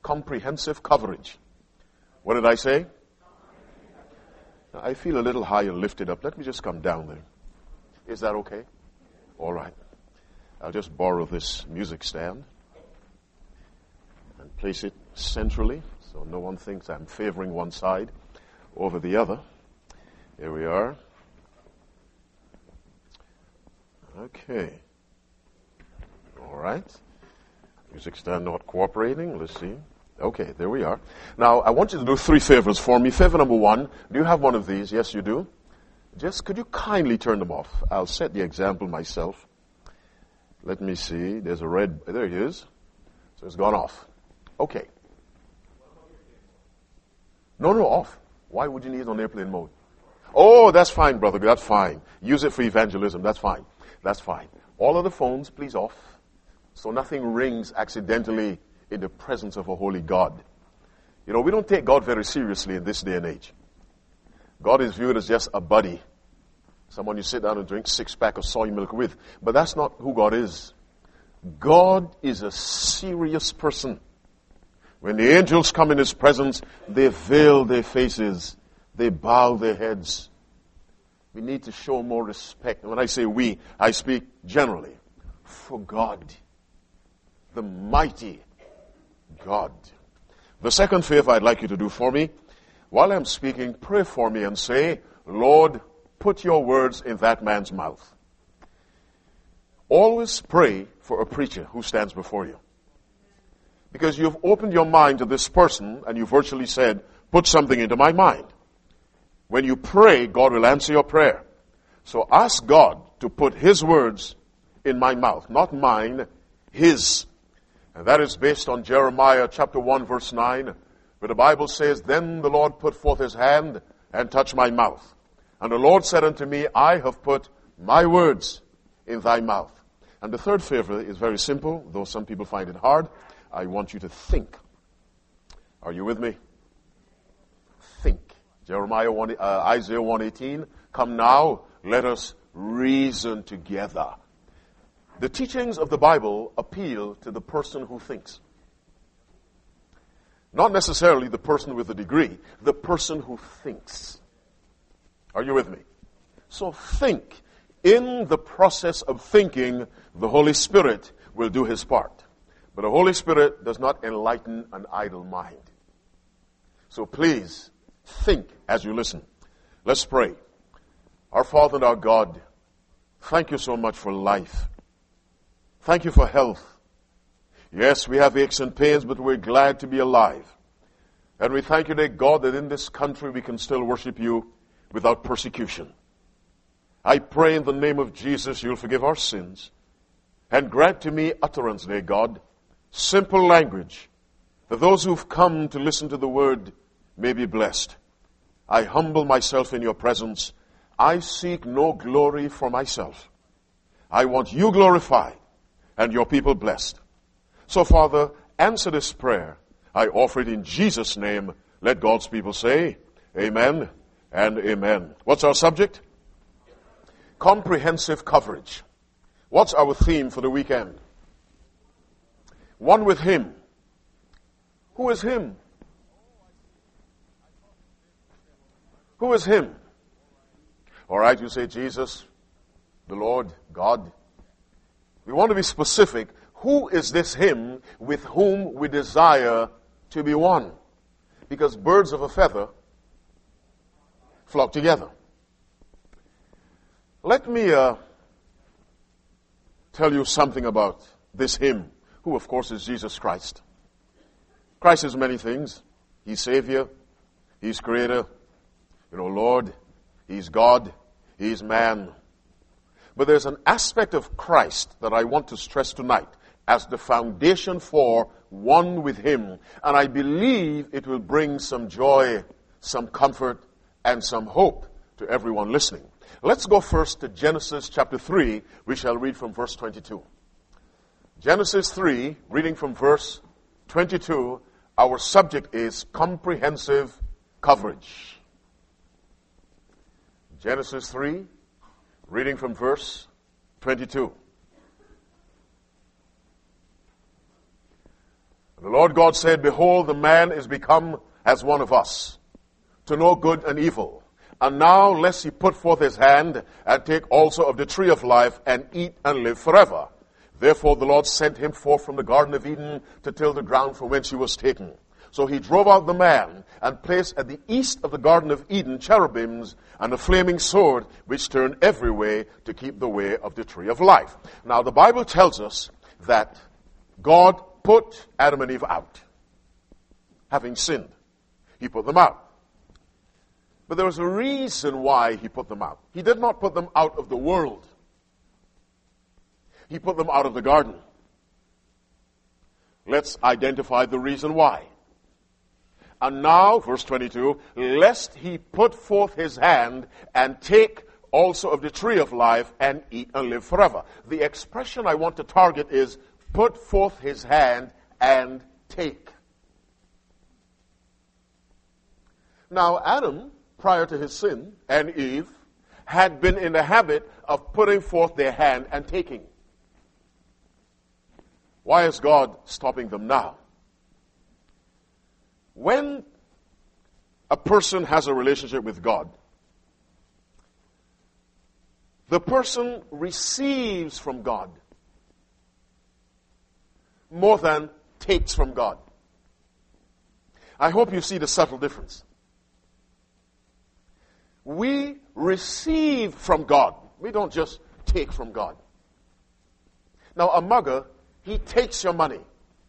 Comprehensive coverage. What did I say? I feel a little higher lifted up. Let me just come down there. Is that okay? All right. I'll just borrow this music stand and place it centrally so no one thinks I'm favoring one side over the other. Here we are. Okay. All right. Music stand not cooperating. Let's see. Okay, there we are. Now, I want you to do 3 favors for me. Favor number 1, do you have one of these? Yes, you do. Just, could you kindly turn them off? I'll set the example myself. Let me see. There's a red, there it is. So it's gone off. Okay. No, off. Why would you need it on airplane mode? Oh, that's fine, brother. That's fine. Use it for evangelism. That's fine. That's fine. All of the phones, please off. So nothing rings accidentally in the presence of a holy God. You know, we don't take God very seriously in this day and age. God is viewed as just a buddy. Someone you sit down and drink 6-pack of soy milk with. But that's not who God is. God is a serious person. When the angels come in His presence, they veil their faces. They bow their heads. We need to show more respect. And when I say we, I speak generally. For God. The mighty God. The second favor I'd like you to do for me, while I'm speaking, pray for me and say, Lord, put your words in that man's mouth. Always pray for a preacher who stands before you. Because you've opened your mind to this person and you virtually said, put something into my mind. When you pray, God will answer your prayer. So ask God to put His words in my mouth. Not mine, His. And that is based on Jeremiah chapter 1 verse 9, where the Bible says, Then the Lord put forth His hand and touched my mouth. And the Lord said unto me, I have put my words in thy mouth. And the third favor is very simple, though some people find it hard. I want you to think. Are you with me? Think. Isaiah 1:18, come now, let us reason together. The teachings of the Bible appeal to the person who thinks. Not necessarily the person with a degree, the person who thinks. Are you with me? So think. In the process of thinking, the Holy Spirit will do His part. But the Holy Spirit does not enlighten an idle mind. So please, think as you listen. Let's pray. Our Father and our God, thank you so much for life. Thank you for health. Yes, we have aches and pains, but we're glad to be alive. And we thank you, dear God, that in this country we can still worship you without persecution. I pray in the name of Jesus you'll forgive our sins and grant to me utterance, dear God, simple language, that those who've come to listen to the word may be blessed. I humble myself in your presence. I seek no glory for myself. I want you glorified and your people blessed. So, Father, answer this prayer. I offer it in Jesus' name. Let God's people say, amen and amen. What's our subject? Comprehensive coverage. What's our theme for the weekend? One with Him. Who is Him? Who is Him? All right, you say Jesus, the Lord, God. We want to be specific. Who is this Him with whom we desire to be one? Because birds of a feather flock together. Let me tell you something about this Him, who of course is Jesus Christ. Christ is many things. He's Savior. He's Creator. Lord. He's God. He's man. But there's an aspect of Christ that I want to stress tonight as the foundation for one with Him. And I believe it will bring some joy, some comfort, and some hope to everyone listening. Let's go first to Genesis chapter 3. We shall read from verse 22. Genesis 3, reading from verse 22, our subject is comprehensive coverage. Genesis 3, reading from verse 22. The Lord God said, behold, the man is become as one of us, to know good and evil. And now lest he put forth his hand and take also of the tree of life and eat and live forever. Therefore the Lord sent him forth from the Garden of Eden to till the ground from whence he was taken. So he drove out the man and placed at the east of the Garden of Eden cherubims and a flaming sword which turned every way to keep the way of the tree of life. Now the Bible tells us that God put Adam and Eve out, having sinned. He put them out. But there was a reason why he put them out. He did not put them out of the world. He put them out of the garden. Let's identify the reason why. And now, verse 22, lest he put forth his hand and take also of the tree of life and eat and live forever. The expression I want to target is put forth his hand and take. Now, Adam, prior to his sin, and Eve, had been in the habit of putting forth their hand and taking. Why is God stopping them now? When a person has a relationship with God, the person receives from God more than takes from God. I hope you see the subtle difference. We receive from God. We don't just take from God. Now, a mugger, he takes your money.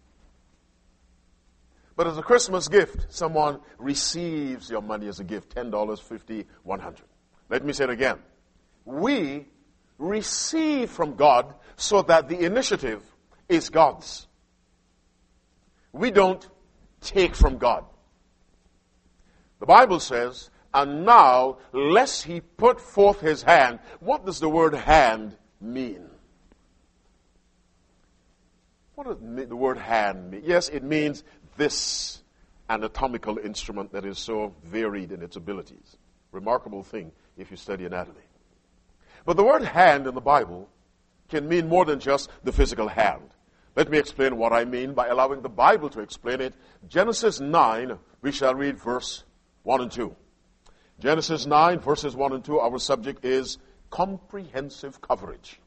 But as a Christmas gift, someone receives your money as a gift. $10, $50, $100. Let me say it again. We receive from God so that the initiative is God's. We don't take from God. The Bible says, and now, lest he put forth his hand. What does the word hand mean? What does the word hand mean? Yes, it means this anatomical instrument that is so varied in its abilities. Remarkable thing if you study anatomy. But the word hand in the Bible can mean more than just the physical hand. Let me explain what I mean by allowing the Bible to explain it. Genesis 9, we shall read verse 1 and 2. Genesis 9, verses 1 and 2, our subject is comprehensive coverage.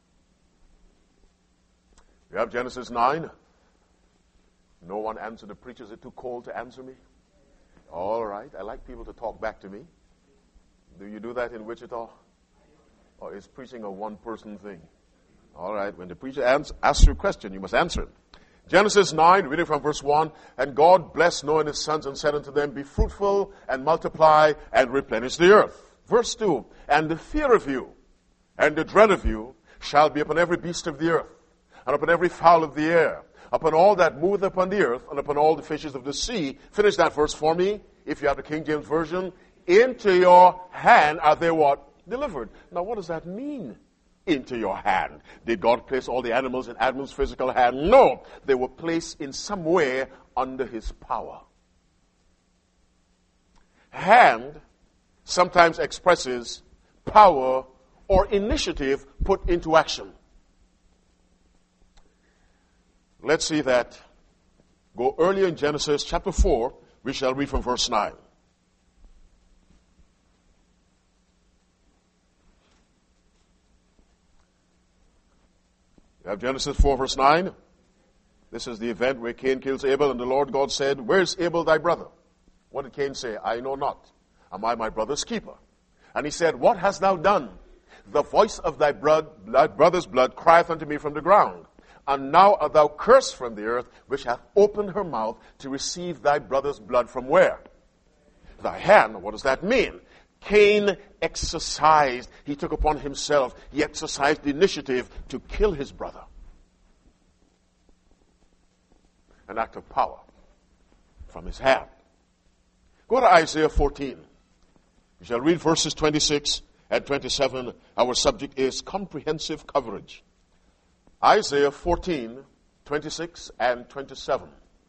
You have Genesis 9. No one answered the preacher. Is it too cold to answer me? All right. I like people to talk back to me. Do you do that in Wichita? Or is preaching a one-person thing? All right. When the preacher asks you a question, you must answer it. Genesis 9, reading from verse 1, and God blessed Noah and his sons and said unto them, be fruitful and multiply and replenish the earth. Verse 2, and the fear of you and the dread of you shall be upon every beast of the earth, and upon every fowl of the air, upon all that moveth upon the earth, and upon all the fishes of the sea. Finish that verse for me, if you have the King James Version. Into your hand are they what? Delivered. Now what does that mean? Into your hand. Did God place all the animals in Adam's physical hand? No. They were placed in some way under his power. Hand sometimes expresses power or initiative put into action. Let's see that. Go earlier in Genesis chapter 4. We shall read from verse 9. You have Genesis 4 verse 9. This is the event where Cain kills Abel, and the Lord God said, where is Abel thy brother? What did Cain say? I know not. Am I my brother's keeper? And he said, what hast thou done? The voice of thy brother's blood crieth unto me from the ground. And now art thou cursed from the earth, which hath opened her mouth to receive thy brother's blood from where? Thy hand. What does that mean? Cain exercised, he took upon himself, he exercised the initiative to kill his brother. An act of power from his hand. Go to Isaiah 14. We shall read verses 26 and 27. Our subject is comprehensive coverage. Isaiah 14, 26 and 27.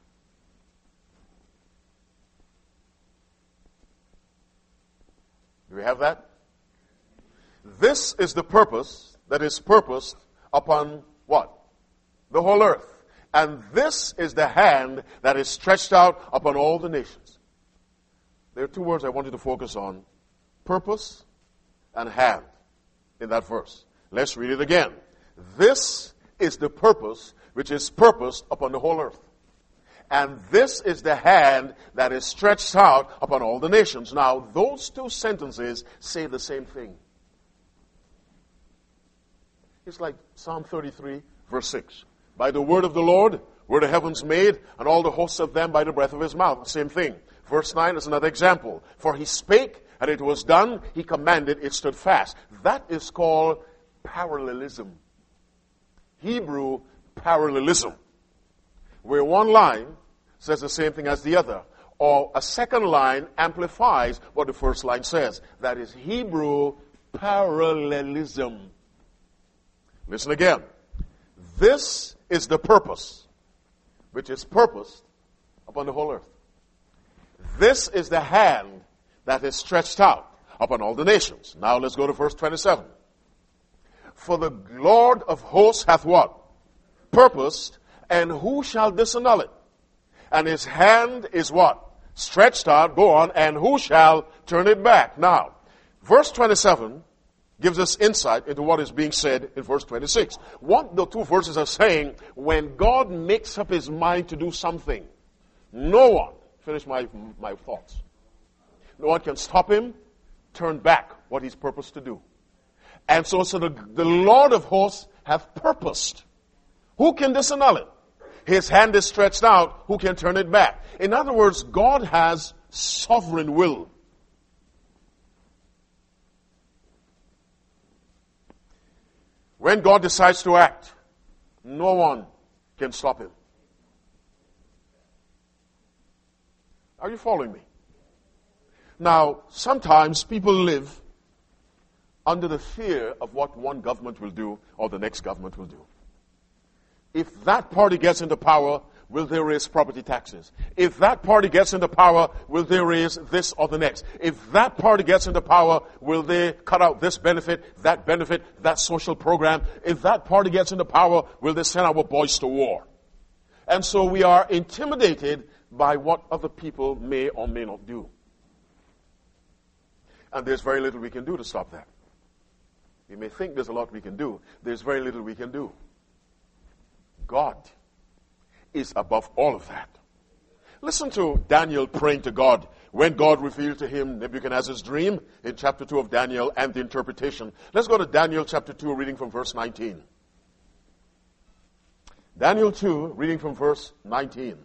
Do we have that? This is the purpose that is purposed upon what? The whole earth. And this is the hand that is stretched out upon all the nations. There are two words I want you to focus on: purpose and hand in that verse. Let's read it again. This is the purpose which is purposed upon the whole earth. And this is the hand that is stretched out upon all the nations. Now, those two sentences say the same thing. It's like Psalm 33, verse 6. By the word of the Lord were the heavens made, and all the hosts of them by the breath of his mouth. Same thing. Verse 9 is another example. For he spake, and it was done. He commanded, it stood fast. That is called parallelism. Hebrew parallelism, where one line says the same thing as the other, or a second line amplifies what the first line says. That is Hebrew parallelism. Listen again. This is the purpose which is purposed upon the whole earth. This is the hand that is stretched out upon all the nations. Now let's go to verse 27. For the Lord of hosts hath what? Purposed, and who shall disannul it? And his hand is what? Stretched out, go on, and who shall turn it back? Now, verse 27 gives us insight into what is being said in verse 26. What the two verses are saying: when God makes up his mind to do something, no one, finish my thoughts, no one can stop him, turn back what he's purposed to do. And so the Lord of hosts hath purposed. Who can disannul it? His hand is stretched out. Who can turn it back? In other words, God has sovereign will. When God decides to act, no one can stop him. Are you following me? Now, sometimes people live under the fear of what one government will do or the next government will do. If that party gets into power, will they raise property taxes? If that party gets into power, will they raise this or the next? If that party gets into power, will they cut out this benefit, that social program? If that party gets into power, will they send our boys to war? And so we are intimidated by what other people may or may not do. And there's very little we can do to stop that. You may think there's a lot we can do. There's very little we can do. God is above all of that. Listen to Daniel praying to God when God revealed to him Nebuchadnezzar's dream in chapter 2 of Daniel and the interpretation. Let's go to Daniel chapter 2, reading from verse 19. Daniel 2, reading from verse 19.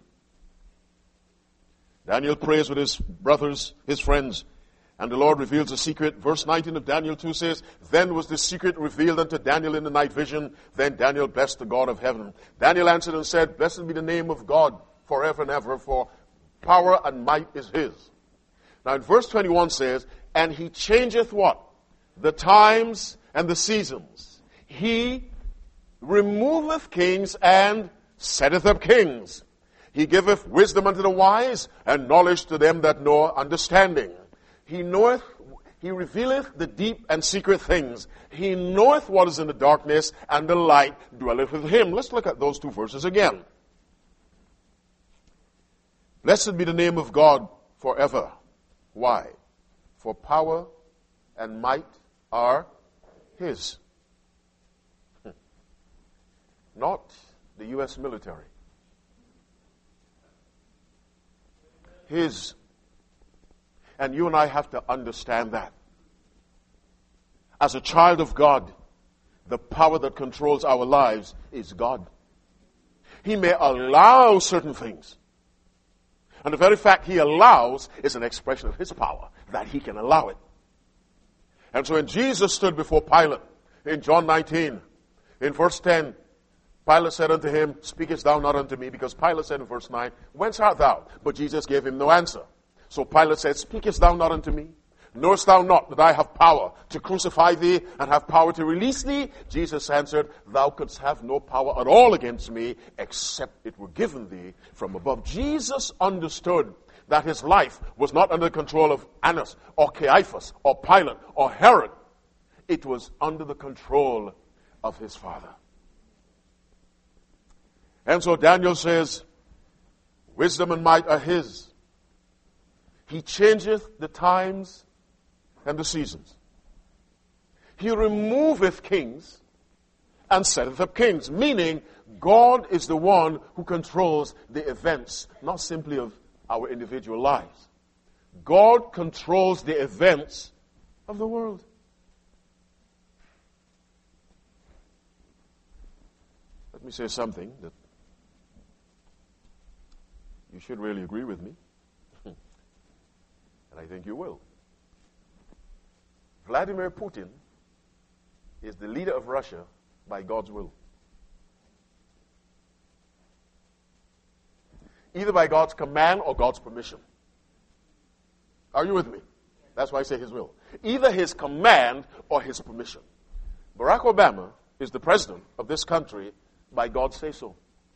Daniel prays with his brothers, his friends, and the Lord reveals a secret. Verse 19 of Daniel 2 says, Then was the secret revealed unto Daniel in the night vision. Then Daniel blessed the God of heaven. Daniel answered and said, Blessed be the name of God forever and ever, for power and might is his. Now in verse 21 says, And he changeth what? The times and the seasons. He removeth kings and setteth up kings. He giveth wisdom unto the wise and knowledge to them that know understanding. He revealeth the deep and secret things. He knoweth what is in the darkness, and the light dwelleth with him. Let's look at those two verses again. Blessed be the name of God forever. Why? For power and might are his. Not the U.S. military. His. And you and I have to understand that. As a child of God, the power that controls our lives is God. He may allow certain things. And the very fact he allows is an expression of his power, that he can allow it. And so when Jesus stood before Pilate in John 19, in verse 10, Pilate said unto him, Speakest thou not unto me? Because Pilate said in verse 9, Whence art thou? But Jesus gave him no answer. So Pilate said, Speakest thou not unto me? Knowest thou not that I have power to crucify thee and have power to release thee? Jesus answered, Thou couldst have no power at all against me, except it were given thee from above. Jesus understood that his life was not under the control of Annas or Caiaphas or Pilate or Herod. It was under the control of his Father. And so Daniel says, wisdom and might are his. He changeth the times and the seasons. He removeth kings and setteth up kings, meaning God is the one who controls the events, not simply of our individual lives. God controls the events of the world. Let me say something that you should really agree with me, and I think you will. Vladimir Putin is the leader of Russia by God's will. Either by God's command or God's permission. Are you with me? That's why I say his will. Either his command or his permission. Barack Obama is the president of this country by God's say-so.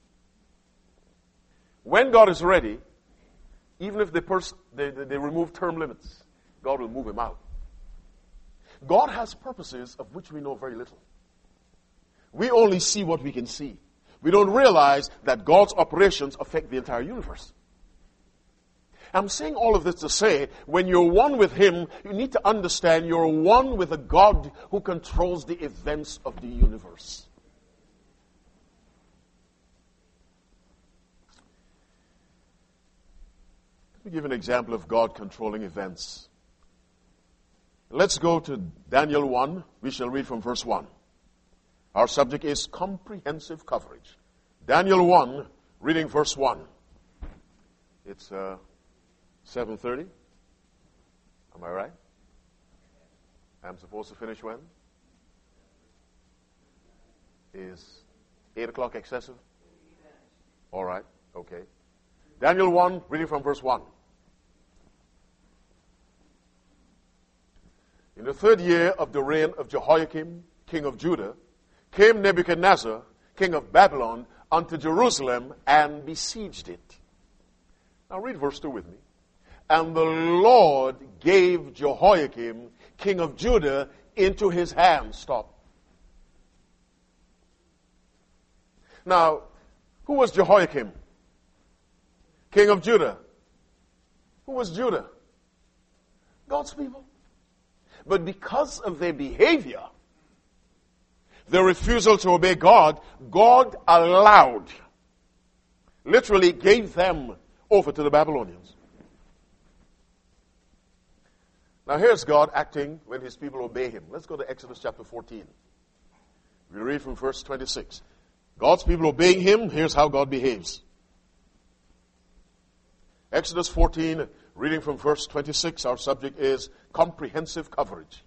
When God is ready, even if they remove term limits, God will move him out. God has purposes of which we know very little. We only see what we can see. We don't realize that God's operations affect the entire universe. I'm saying all of this to say, when you're one with him, you need to understand you're one with a God who controls the events of the universe. Let me give an example of God controlling events. Let's go to Daniel 1. We shall read from verse 1. Our subject is comprehensive coverage. Daniel 1, reading verse 1. It's 7:30. Am I right? I'm supposed to finish when? Is 8 o'clock excessive? All right, okay. Daniel 1, reading from verse 1. In the 3rd year of the reign of Jehoiakim, king of Judah, came Nebuchadnezzar, king of Babylon, unto Jerusalem and besieged it. Now read verse 2 with me. And the Lord gave Jehoiakim, king of Judah, into his hand. Stop. Now, who was Jehoiakim? King of Judah. Who was Judah? God's people. But because of their behavior, their refusal to obey God, God allowed, literally gave them over to the Babylonians. Now here's God acting when his people obey him. Let's go to Exodus chapter 14. We read from verse 26. God's people obeying him, here's how God behaves. Exodus 14, reading from verse 26, our subject is comprehensive coverage.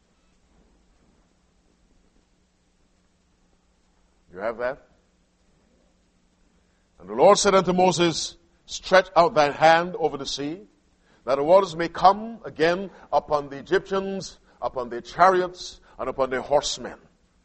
You have that? And the Lord said unto Moses, stretch out thine hand over the sea, that the waters may come again upon the Egyptians, upon their chariots, and upon their horsemen.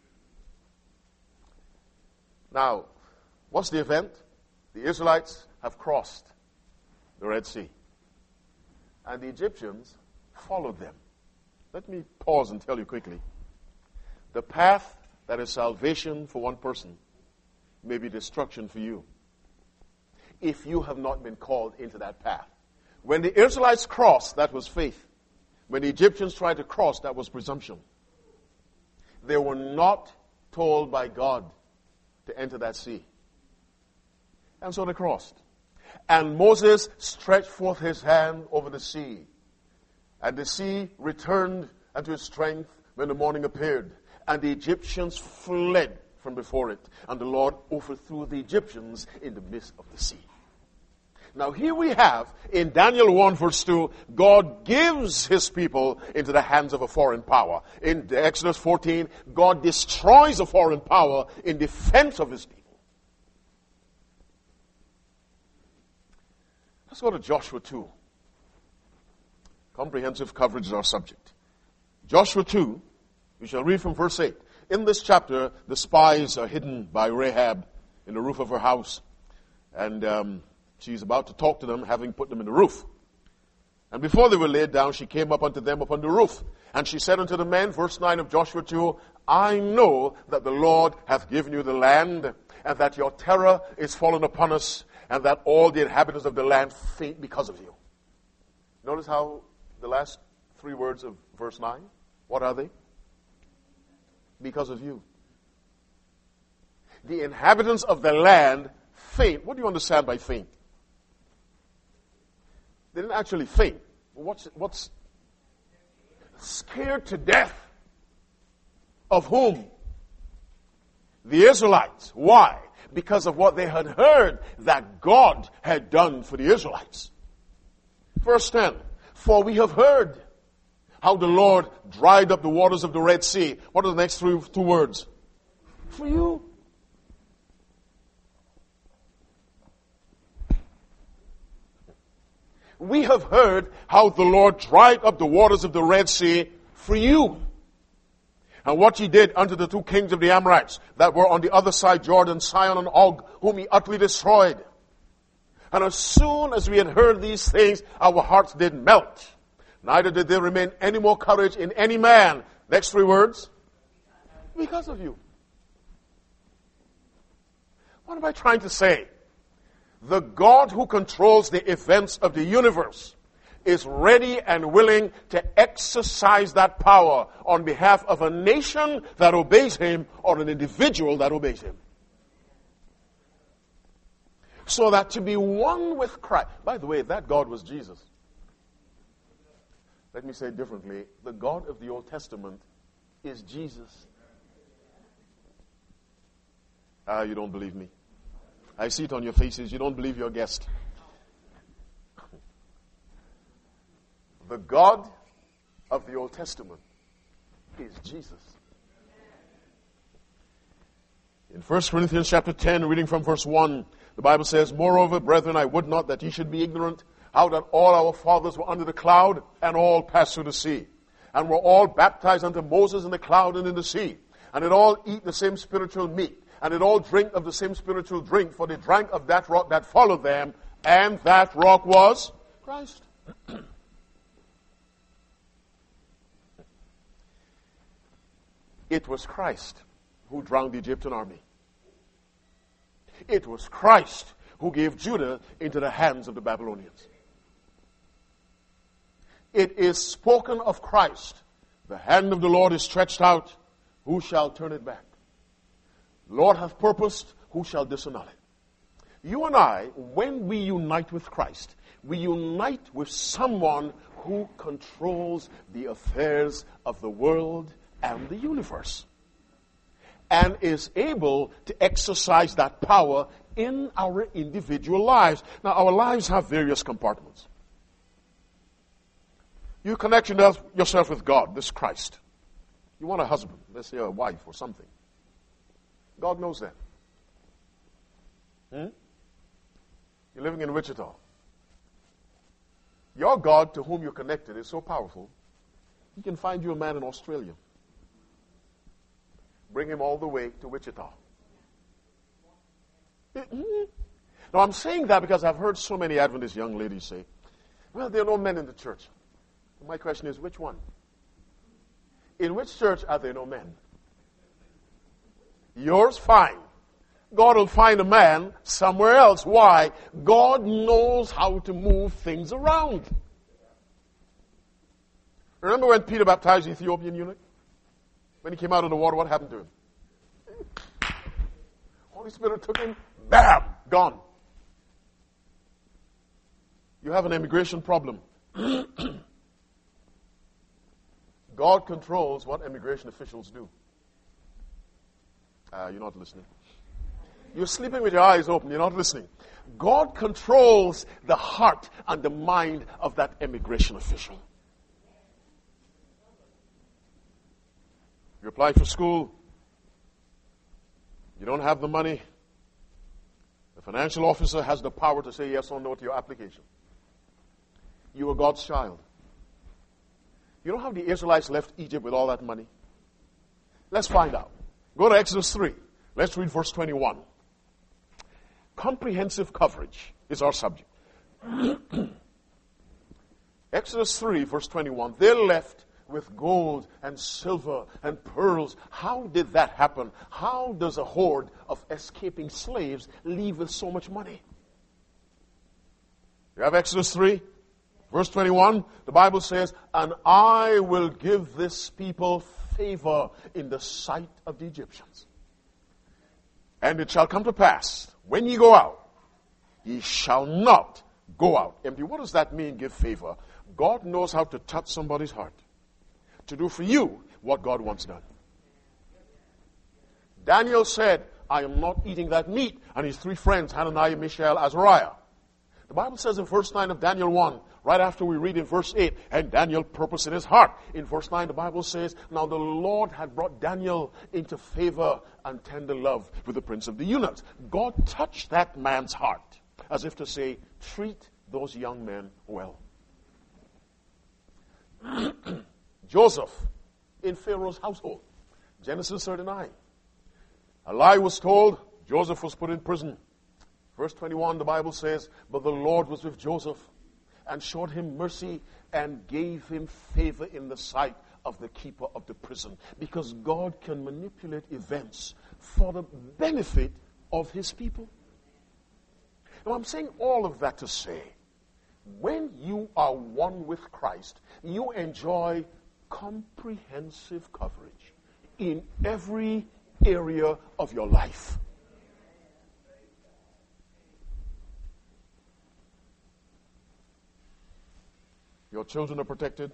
Now, what's the event? The Israelites have crossed the Red Sea. And the Egyptians followed them. Let me pause and tell you quickly. The path that is salvation for one person may be destruction for you, if you have not been called into that path. When the Israelites crossed, that was faith. When the Egyptians tried to cross, that was presumption. They were not told by God to enter that sea. And so they crossed. And Moses stretched forth his hand over the sea. And the sea returned unto its strength when the morning appeared. And the Egyptians fled from before it. And the Lord overthrew the Egyptians in the midst of the sea. Now here we have, in Daniel 1 verse 2, God gives his people into the hands of a foreign power. In Exodus 14, God destroys a foreign power in defense of his people. Let's go to Joshua 2. Comprehensive coverage is our subject. Joshua 2, we shall read from verse 8. In this chapter, the spies are hidden by Rahab in the roof of her house. And she's about to talk to them, having put them in the roof. And before they were laid down, she came up unto them upon the roof. And she said unto the men, verse 9 of Joshua 2, I know that the Lord hath given you the land, and that your terror is fallen upon us, and that all the inhabitants of the land faint because of you. Notice how the last 3 words of verse 9, what are they? Because of you. The inhabitants of the land faint. What do you understand by faint? They didn't actually faint. What's scared to death? Of whom? The Israelites. Why? Because of what they had heard that God had done for the Israelites. Verse 10. For we have heard how the Lord dried up the waters of the Red Sea. What are the next two words? For you. We have heard how the Lord dried up the waters of the Red Sea for you. And what he did unto the 2 kings of the Amorites that were on the other side Jordan, Sihon and Og, whom he utterly destroyed. And as soon as we had heard these things, our hearts did melt. Neither did there remain any more courage in any man. Next 3 words. Because of you. What am I trying to say? The God who controls the events of the universe is ready and willing to exercise that power on behalf of a nation that obeys him or an individual that obeys him. So that to be one with Christ. By the way, that God was Jesus. Let me say it differently. The God of the Old Testament is Jesus. You don't believe me. I see it on your faces. You don't believe your guest. The God of the Old Testament is Jesus. In 1 Corinthians chapter 10, reading from verse 1, the Bible says, Moreover, brethren, I would not that ye should be ignorant, how that all our fathers were under the cloud, and all passed through the sea, and were all baptized unto Moses in the cloud and in the sea, and did all eat the same spiritual meat, and did all drink of the same spiritual drink, for they drank of that rock that followed them, and that rock was Christ. It was Christ who drowned the Egyptian army. It was Christ who gave Judah into the hands of the Babylonians. It is spoken of Christ. The hand of the Lord is stretched out. Who shall turn it back? Lord hath purposed. Who shall disannul it? You and I, when we unite with Christ, we unite with someone who controls the affairs of the world and the universe, and is able to exercise that power in our individual lives. Now, our lives have various compartments. You connect yourself with God, this Christ. You want a husband, let's say a wife or something. God knows that. You're living in Wichita. Your God to whom you're connected is so powerful, he can find you a man in Australia. Bring him all the way to Wichita. Now, I'm saying that because I've heard so many Adventist young ladies say, well, there are no men in the church. My question is, which one? In which church are there no men? Yours, fine. God will find a man somewhere else. Why? God knows how to move things around. Remember when Peter baptized the Ethiopian eunuch? When he came out of the water, what happened to him? Holy Spirit took him, bam, gone. You have an immigration problem. God controls what immigration officials do. You're not listening. You're sleeping with your eyes open. You're not listening. God controls the heart and the mind of that immigration official. You apply for school. You don't have the money. The financial officer has the power to say yes or no to your application. You are God's child. You know how the Israelites left Egypt with all that money? Let's find out. Go to Exodus 3. Let's read verse 21. Comprehensive coverage is our subject. Exodus 3, verse 21, they left with gold and silver and pearls. How did that happen? How does a horde of escaping slaves leave with so much money? You have Exodus 3, verse 21. The Bible says, and I will give this people favor in the sight of the Egyptians. And it shall come to pass, when ye go out, ye shall not go out empty. What does that mean, give favor? God knows how to touch somebody's heart, to do for you what God wants done. Daniel said, I am not eating that meat. And his three friends, Hananiah, Mishael, Azariah. The Bible says in verse 9 of Daniel 1, right after we read in verse 8, and Daniel purposed in his heart. In verse 9, the Bible says, now the Lord had brought Daniel into favor and tender love with the prince of the eunuchs. God touched that man's heart, as if to say, treat those young men well. Joseph in Pharaoh's household. Genesis 39. A lie was told. Joseph was put in prison. Verse 21, the Bible says, but the Lord was with Joseph and showed him mercy and gave him favor in the sight of the keeper of the prison. Because God can manipulate events for the benefit of his people. Now I'm saying all of that to say, when you are one with Christ, you enjoy comprehensive coverage in every area of your life. Your children are protected.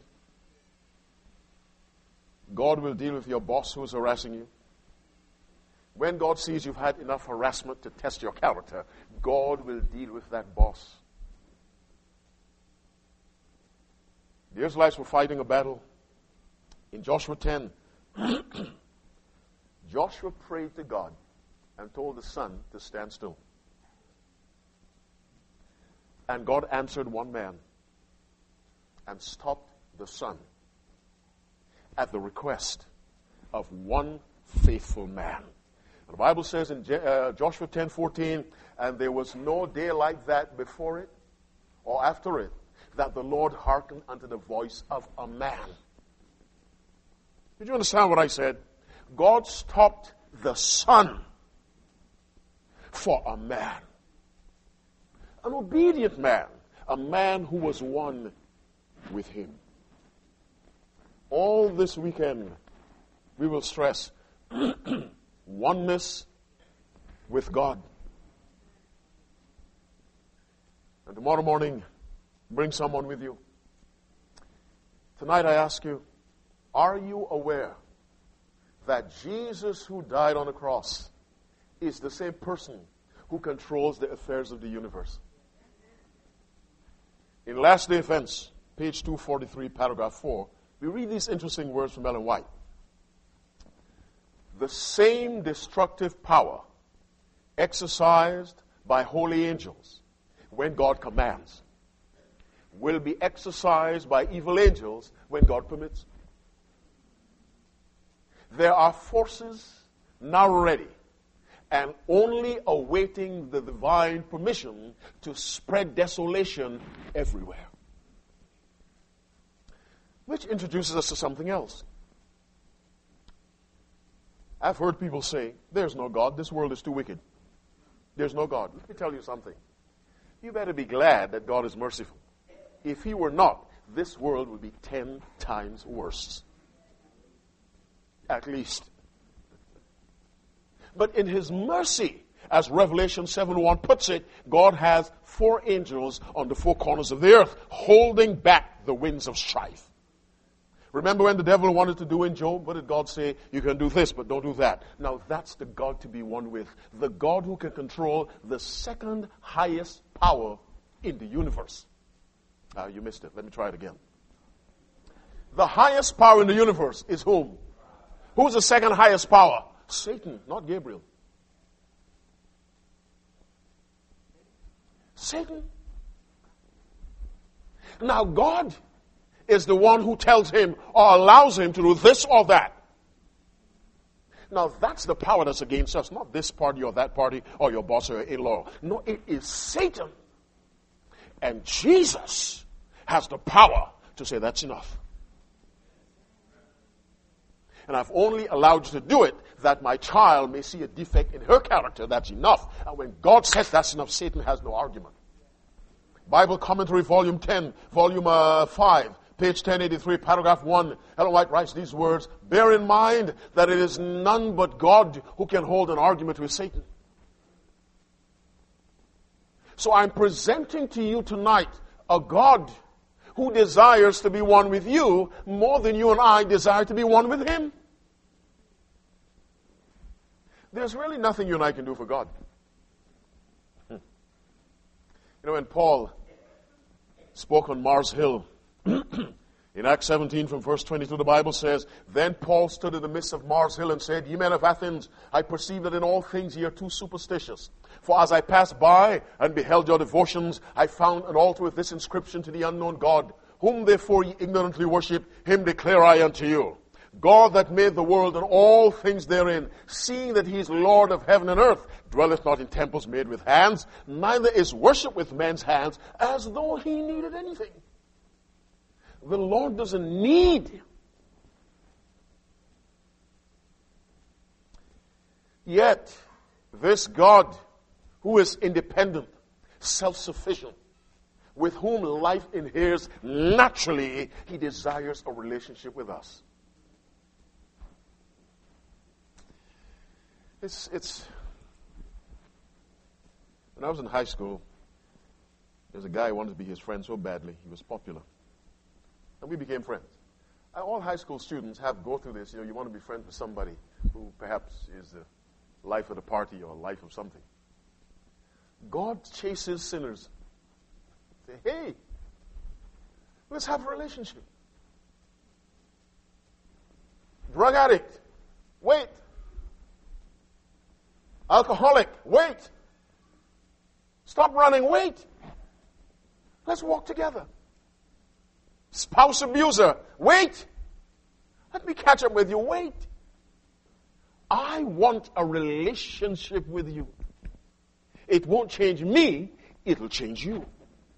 God will deal with your boss who is harassing you. When God sees you've had enough harassment to test your character, God will deal with that boss. The Israelites were fighting a battle. In Joshua 10, Joshua prayed to God and told the sun to stand still. And God answered one man and stopped the sun at the request of one faithful man. The Bible says in Joshua 10:14, and there was no day like that before it or after it, that the Lord hearkened unto the voice of a man. Did you understand what I said? God stopped the sun for a man. An obedient man. A man who was one with him. All this weekend, we will stress oneness with God. And tomorrow morning, bring someone with you. Tonight I ask you, are you aware that Jesus who died on the cross is the same person who controls the affairs of the universe? In Last Day Events, page 243, paragraph 4, we read these interesting words from Ellen White. The same destructive power exercised by holy angels when God commands will be exercised by evil angels when God permits. There are forces now ready and only awaiting the divine permission to spread desolation everywhere. Which introduces us to something else. I've heard people say, there's no God, this world is too wicked. There's no God. Let me tell you something. You better be glad that God is merciful. If he were not, this world would be 10 times worse. At least. But in his mercy, as Revelation 7:1 puts it, God has 4 angels on the 4 corners of the earth, holding back the winds of strife. Remember when the devil wanted to do in Job? What did God say? You can do this, but don't do that. Now that's the God to be one with. The God who can control the second highest power in the universe. You missed it. Let me try it again. The highest power in the universe is whom? Who's the second highest power? Satan, not Gabriel. Satan. Now God is the one who tells him or allows him to do this or that. Now that's the power that's against us, not this party or that party or your boss or your in-law. No, it is Satan. And Jesus has the power to say, that's enough. And I've only allowed you to do it that my child may see a defect in her character. That's enough. And when God says that's enough, Satan has no argument. Bible Commentary, Volume 10, Volume 5, page 1083, paragraph 1. Ellen White writes these words, bear in mind that it is none but God who can hold an argument with Satan. So I'm presenting to you tonight a God who desires to be one with you more than you and I desire to be one with him. There's really nothing you and I can do for God. You know, when Paul spoke on Mars Hill, in Acts 17 from verse 22, the Bible says, then Paul stood in the midst of Mars Hill and said, ye men of Athens, I perceive that in all things ye are too superstitious. For as I passed by and beheld your devotions, I found an altar with this inscription to the unknown God, whom therefore ye ignorantly worship, him declare I unto you. God that made the world and all things therein, seeing that he is Lord of heaven and earth, dwelleth not in temples made with hands, neither is worship with men's hands, as though he needed anything. The Lord doesn't need. Yet, this God, who is independent, self-sufficient, with whom life inheres naturally, he desires a relationship with us. When I was in high school, there's a guy who wanted to be his friend so badly. He was popular. And we became friends. All high school students go through this. You want to be friends with somebody who perhaps is the life of the party or life of something. God chases sinners. Say, hey, let's have a relationship. Drug addict, wait. Alcoholic, wait. Stop running, wait. Let's walk together. Spouse abuser, wait. Let me catch up with you, wait. I want a relationship with you. It won't change me, it'll change you.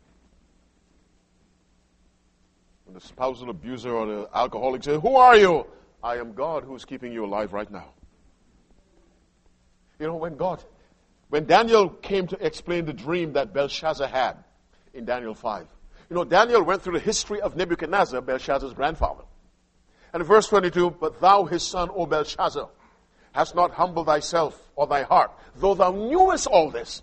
When the spousal abuser or the alcoholic says, who are you? I am God who is keeping you alive right now. You know, when Daniel came to explain the dream that Belshazzar had in Daniel 5, you know, Daniel went through the history of Nebuchadnezzar, Belshazzar's grandfather. And in verse 22, but thou, his son, O Belshazzar, hast not humbled thyself or thy heart, though thou knewest all this,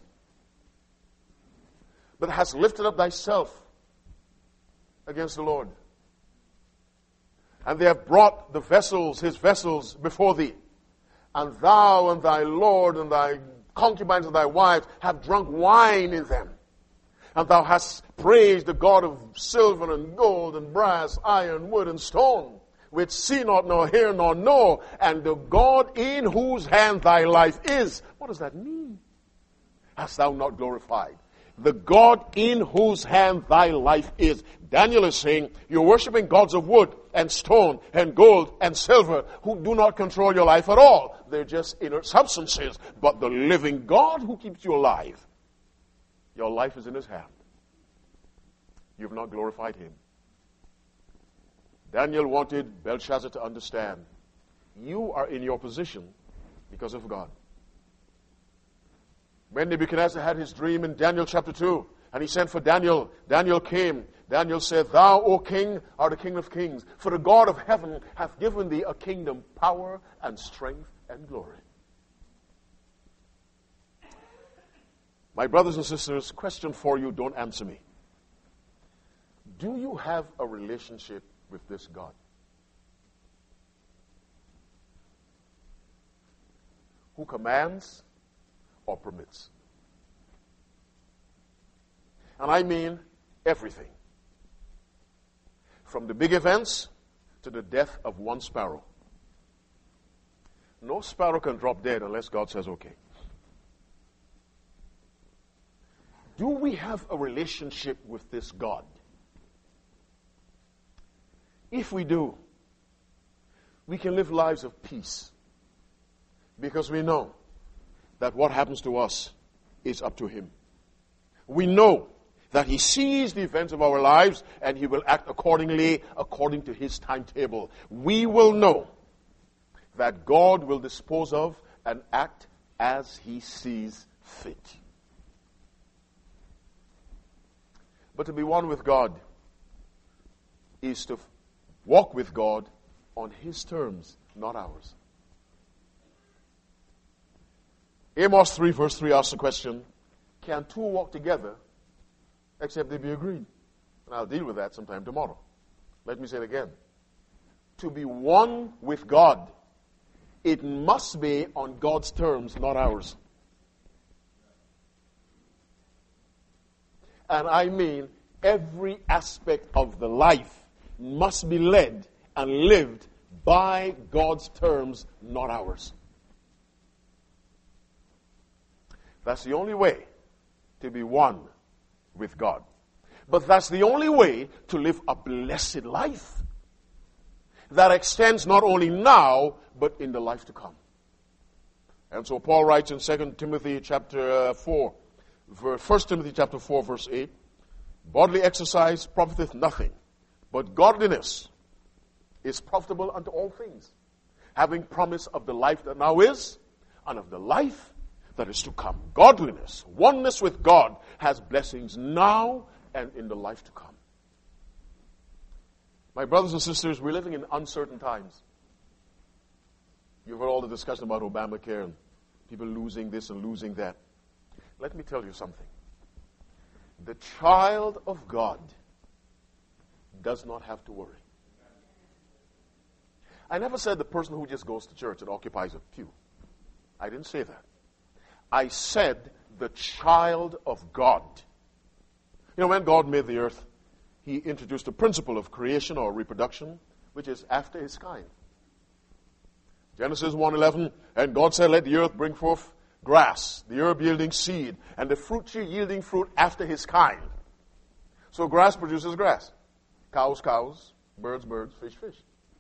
but hast lifted up thyself against the Lord. And they have brought the vessels, his vessels, before thee. And thou and thy Lord and thy concubines and thy wives have drunk wine in them. And thou hast praised the God of silver and gold and brass, iron, wood, and stone, which see not, nor hear, nor know, and the God in whose hand thy life is. What does that mean? Hast thou not glorified the God in whose hand thy life is? Daniel is saying, you're worshiping gods of wood and stone and gold and silver who do not control your life at all. They're just inert substances. But the living God who keeps you alive, your life is in his hand. You've not glorified him. Daniel wanted Belshazzar to understand, you are in your position because of God. When Nebuchadnezzar had his dream in Daniel chapter 2, and he sent for Daniel, Daniel came. Daniel said, thou, O king, art the king of kings, for the God of heaven hath given thee a kingdom, power, and strength, and glory. My brothers and sisters, question for you, don't answer me. Do you have a relationship with this God? Who commands or permits? And I mean everything. From the big events to the death of one sparrow. No sparrow can drop dead unless God says okay. Do we have a relationship with this God? If we do, we can live lives of peace because we know that what happens to us is up to him. We know that he sees the events of our lives and he will act accordingly, according to his timetable. We will know that God will dispose of and act as he sees fit. But to be one with God is to walk with God on his terms, not ours. Amos 3 verse 3 asks the question, can two walk together except they be agreed? And I'll deal with that sometime tomorrow. Let me say it again. To be one with God, it must be on God's terms, not ours. And I mean every aspect of the life must be led and lived by God's terms, not ours. That's the only way to be one with God. But that's the only way to live a blessed life that extends not only now, but in the life to come. And so Paul writes in 2 Timothy chapter 4, 1 Timothy chapter 4, verse 8, bodily exercise profiteth nothing, but godliness is profitable unto all things, having promise of the life that now is, and of the life that is to come. Godliness, oneness with God, has blessings now and in the life to come. My brothers and sisters, we're living in uncertain times. You've heard all the discussion about Obamacare and people losing this and losing that. Let me tell you something. The child of God does not have to worry. I never said the person who just goes to church and occupies a pew. I didn't say that. I said the child of God. You know, when God made the earth, he introduced a principle of creation or reproduction, which is after his kind. Genesis 1:11, and God said, let the earth bring forth grass, the herb yielding seed, and the fruit tree yielding fruit after his kind. So grass produces grass. Cows, cows. Birds, birds. Fish, fish.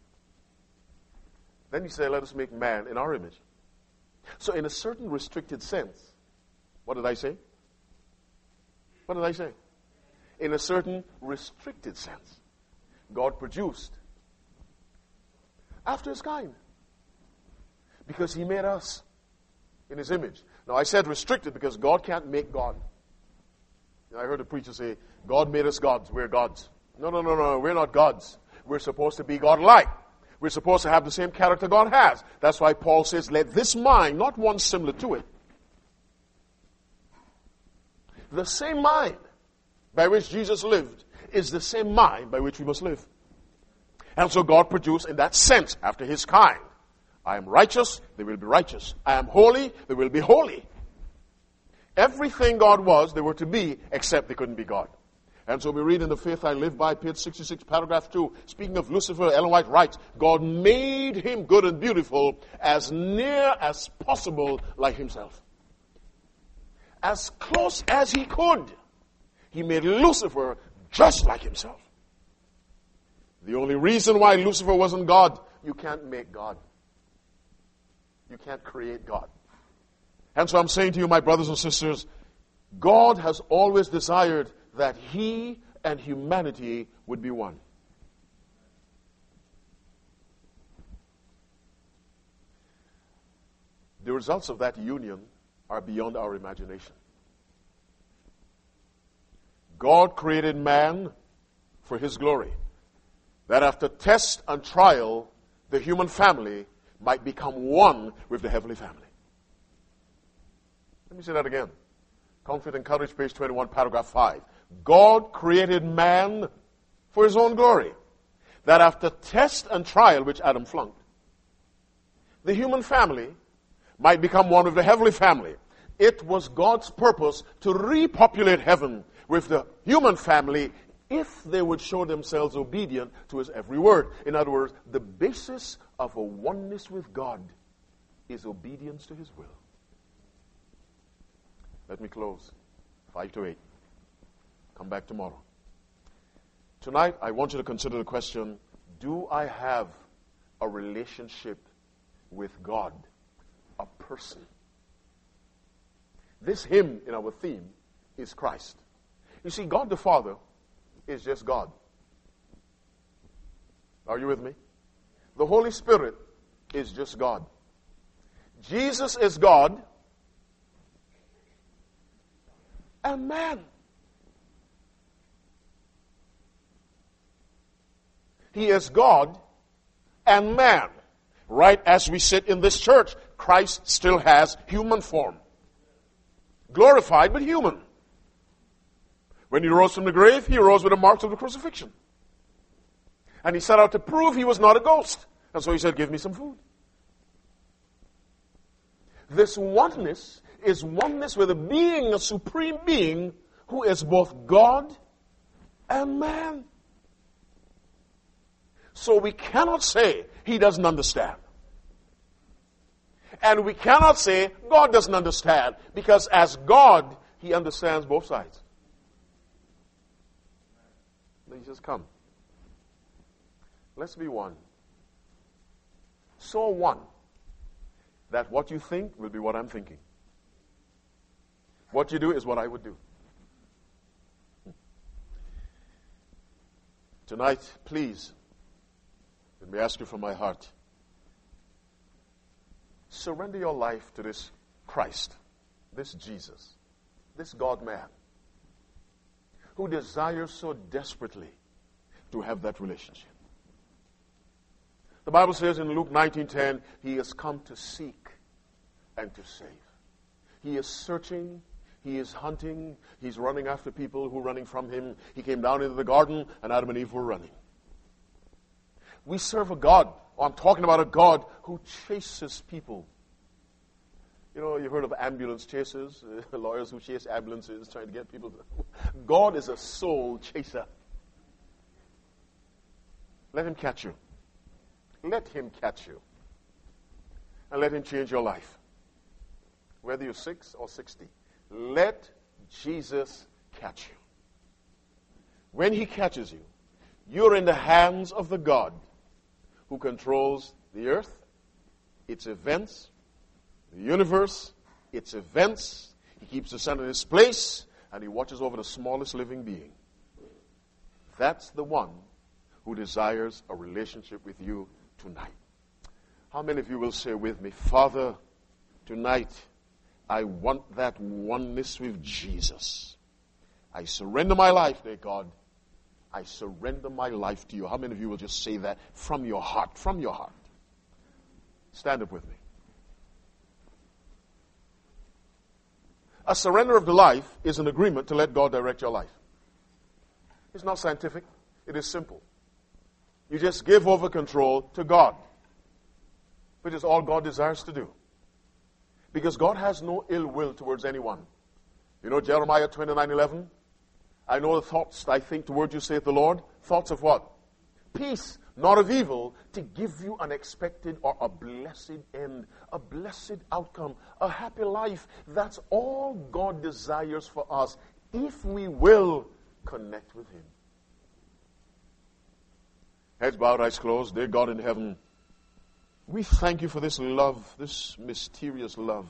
Then he said, let us make man in our image. So in a certain restricted sense, what did I say? What did I say? In a certain restricted sense, God produced after his kind. Because he made us in his image. Now I said restricted because God can't make God. I heard a preacher say, God made us gods, we're gods. No, we're not gods. We're supposed to be God-like. We're supposed to have the same character God has. That's why Paul says, let this mind, not one similar to it. The same mind by which Jesus lived is the same mind by which we must live. And so God produced in that sense after his kind. I am righteous, they will be righteous. I am holy, they will be holy. Everything God was, they were to be, except they couldn't be God. And so we read in The Faith I Live By, page 66, paragraph 2, speaking of Lucifer, Ellen White writes, God made him good and beautiful as near as possible like himself. As close as he could. He made Lucifer just like himself. The only reason why Lucifer wasn't God, you can't make God. You can't create God. And so I'm saying to you, my brothers and sisters, God has always desired that he and humanity would be one. The results of that union are beyond our imagination. God created man for his glory, that after test and trial, the human family might become one with the heavenly family. Let me say that again. Comfort and Courage, page 21, paragraph 5. God created man for his own glory, that after test and trial, which Adam flunked, the human family might become one with the heavenly family. It was God's purpose to repopulate heaven with the human family if they would show themselves obedient to his every word. In other words, the basis of a oneness with God is obedience to his will. Let me close. 5 to 8. Come back tomorrow. Tonight, I want you to consider the question, do I have a relationship with God? A person. This hymn in our theme is Christ. You see, God the Father is just God. Are you with me? The Holy Spirit is just God. Jesus is God and man. He is God and man. Right as we sit in this church, Christ still has human form. Glorified but human. When he rose from the grave, he rose with the marks of the crucifixion. And he set out to prove he was not a ghost. And so he said, give me some food. This oneness is oneness with a being, a supreme being, who is both God and man. So we cannot say he doesn't understand. And we cannot say God doesn't understand, because as God, he understands both sides. Then he says, come. Let's be one. So one that what you think will be what I'm thinking. What you do is what I would do. Tonight, please, let me ask you from my heart. Surrender your life to this Christ, this Jesus, this God-man, who desires so desperately to have that relationship. The Bible says in Luke 19:10, he has come to seek and to save. He is searching, he is hunting, he's running after people who are running from him. He came down into the garden and Adam and Eve were running. We serve a God, I'm talking about a God who chases people. You know, you've heard of ambulance chasers, lawyers who chase ambulances trying to get people. God is a soul chaser. Let him catch you. Let him catch you. And let him change your life. Whether you're 6 or 60. Let Jesus catch you. When he catches you, you're in the hands of the God who controls the earth, its events, the universe, its events. He keeps the sun in its place, and he watches over the smallest living being. That's the one who desires a relationship with you tonight. How many of you will say with me, Father, tonight I want that oneness with Jesus. I surrender my life, dear God. I surrender my life to you. How many of you will just say that from your heart? From your heart. Stand up with me. A surrender of the life is an agreement to let God direct your life. It's not scientific. It is simple. You just give over control to God, which is all God desires to do. Because God has no ill will towards anyone. You know Jeremiah 29:11? I know the thoughts I think towards you, saith the Lord. Thoughts of what? Peace, not of evil, to give you an expected or a blessed end, a blessed outcome, a happy life. That's all God desires for us, if we will connect with him. Heads bowed, eyes closed. Dear God in heaven, we thank you for this love, this mysterious love,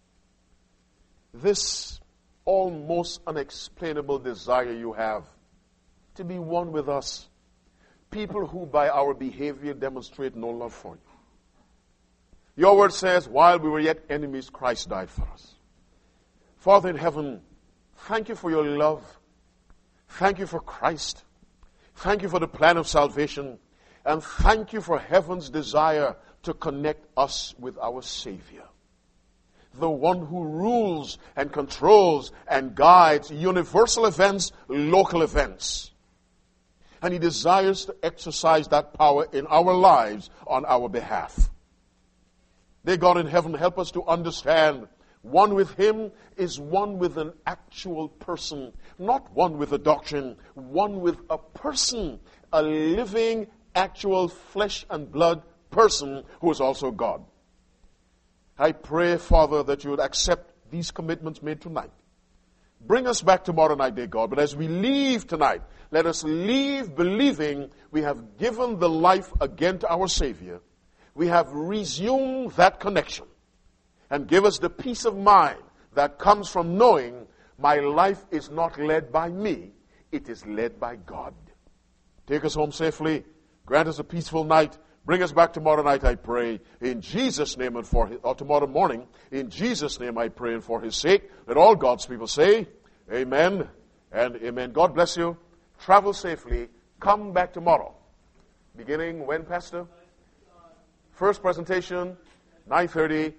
this almost unexplainable desire you have to be one with us, people who by our behavior demonstrate no love for you. Your word says, while we were yet enemies, Christ died for us. Father in heaven, thank you for your love. Thank you for Christ. Thank you for the plan of salvation. And thank you for heaven's desire to connect us with our Savior, the one who rules and controls and guides universal events, local events. And he desires to exercise that power in our lives on our behalf. Dear God in heaven, help us to understand one with him is one with an actual person, not one with a doctrine, one with a person, a living, actual flesh and blood person who is also God. I pray, Father, that you would accept these commitments made tonight. Bring us back tomorrow night, dear God. But as we leave tonight, let us leave believing we have given the life again to our Savior. We have resumed that connection. And give us the peace of mind that comes from knowing My life is not led by me. It is led by God. Take us home safely. Grant us a peaceful night. Bring us back tomorrow night, I pray, in Jesus' name, and or tomorrow morning. In Jesus' name, I pray, and for His sake. Let all God's people say, amen and amen. God bless you. Travel safely. Come back tomorrow. Beginning when, Pastor? First presentation, 9:30.